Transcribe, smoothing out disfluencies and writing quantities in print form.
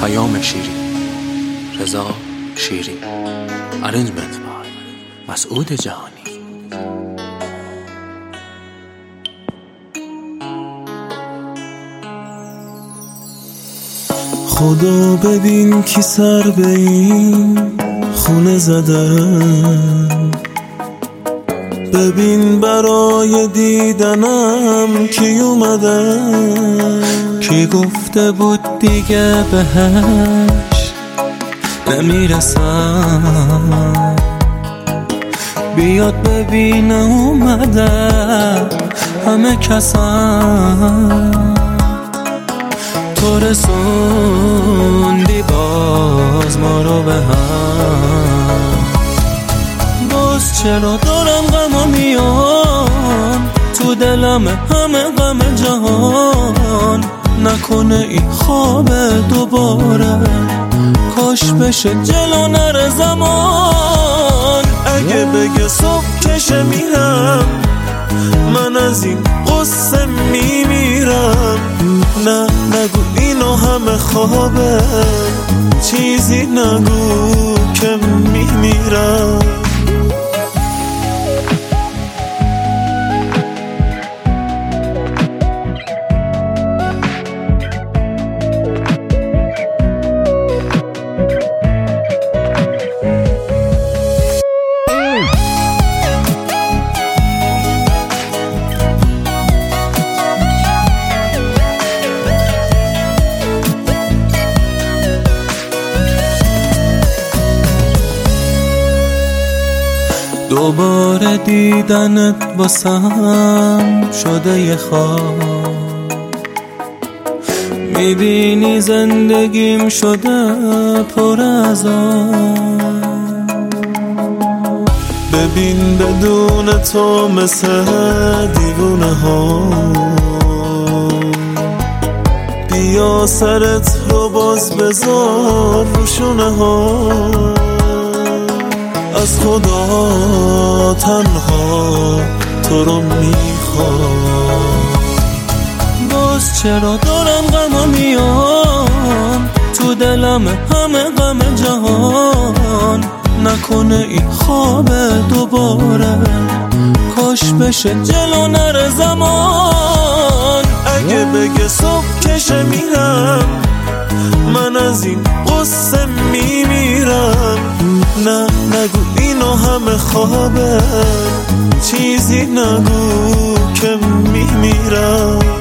پیام شیرین، رضا شیرین. Arrangement by مسعود جهانی. خدا ببین کی سر به این خونه زدن، ببین برای دیدنم کی اومدن. کی گفته بود دیگه بهش نمیرسم، بیاد ببینه اومده همه کسم. تو رسوندی باز ما رو به هم، باز چرا دارم غم میان تو دلم همه غم جهان. نکنه این خواب دوباره، کاش بشه جلو نره زمان. اگه بگه صبح کشه میرم، من از این قصه میمیرم. نه نگو اینو همه خوابه، چیزی نگو که میمیرم. دوباره دیدنت واسم شده یه خواب، میبینی زندگیم شده پر از آب. ببین بدون تو مثل دیوونه ها، بیا سرت رو باز بذار روشونه ها. از خدا تنها تو رو میخوام، باز چرا دارم غم میان تو دلم همه غم جهان. نکنه این خواب دوباره، کاش بشه جلو نره زمان. اگه بگه صبح کشه میرم، من از این قصه میمیرم. نه نگو اینو همه خوابه، چیزی نگو که میمیرم.